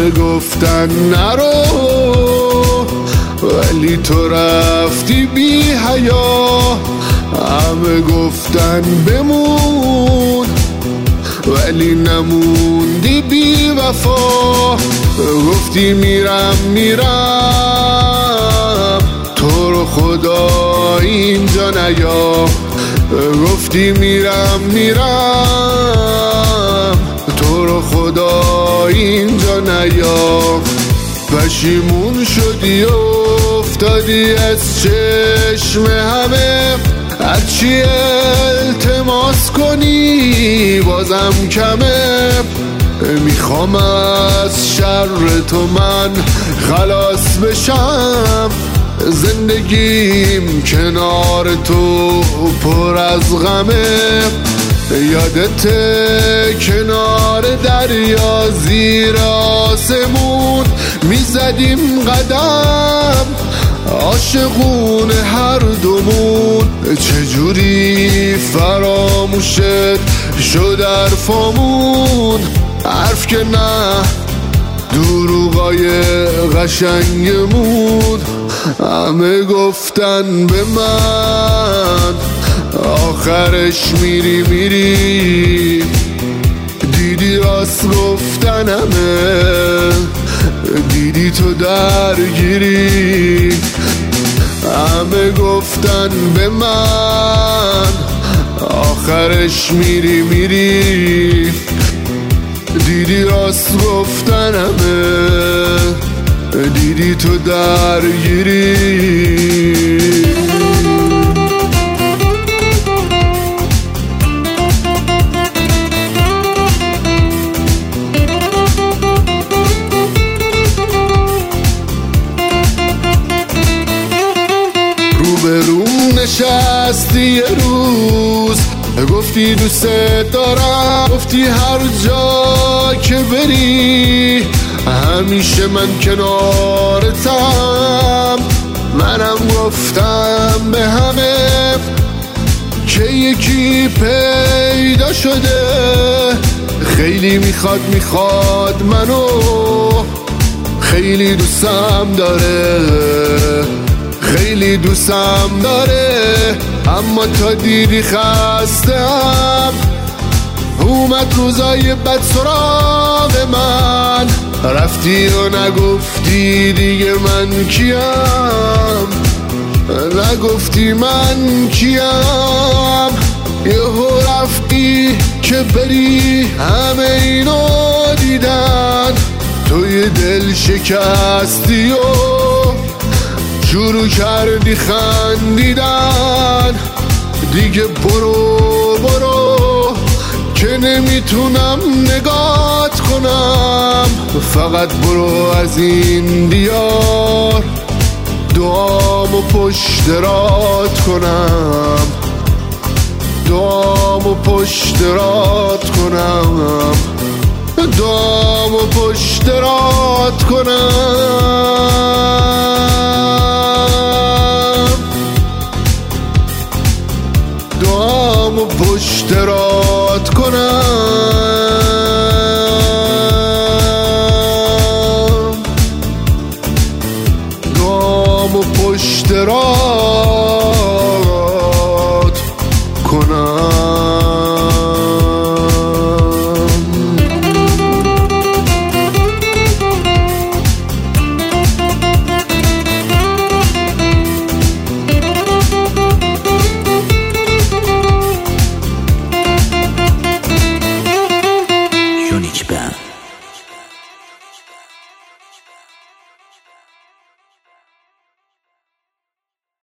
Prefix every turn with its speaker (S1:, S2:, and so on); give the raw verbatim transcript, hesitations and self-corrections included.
S1: همه گفتن نرو ولی تو رفتی بی حیا، همه گفتن بمون ولی نموندی بی وفا. گفتی میرم میرم تو رو خدا اینجا نیا، گفتی میرم میرم تو رو خدا اینجا نیا. پشیمون شدی و افتادی از چشم همه، هرچی التماس کنی بازم کمه. میخوام از شر تو من خلاص بشم، زندگیم کنار تو پر از غمه. یادت کنار دریا زیر آسمون میزدیم قدم، عاشقون هر دومون. چجوری فراموشت شد حرفامون، حرف که نه دروغای قشنگمون. همه گفتن به من آخرش میری میری، دیدی راست گفتن همه، دیدی تو درگیری. همه گفتن به من آخرش میری میری، دیدی راست گفتن همه، دیدی تو درگیری. روبروم نشستی یه روز، گفتی دوست دارم، گفتی هر جا که بری همیشه من کنارتم. منم گفتم به همه که یکی پیدا شده، خیلی میخواد میخواد منو، خیلی دوستم داره، خیلی دوستم داره. اما تا دیدی خستم، اومد روزای بد سراغ من، رفتی و نگفتی دیگه من کیم، نگفتی من کیم. یهو رفتی که بری همه اینو دیدن، توی دل شکستی و شروع کردی خندیدن. دیگه برو برو که نمیتونم نگات کنم، فقط برو از این دیار دعامو پشت رات کنم، دعامو پشت رات کنم، دعامو پشت رات کنم، دعامو پشت رات کنم، دعامو پشت رات کنم.
S2: یونیک بند.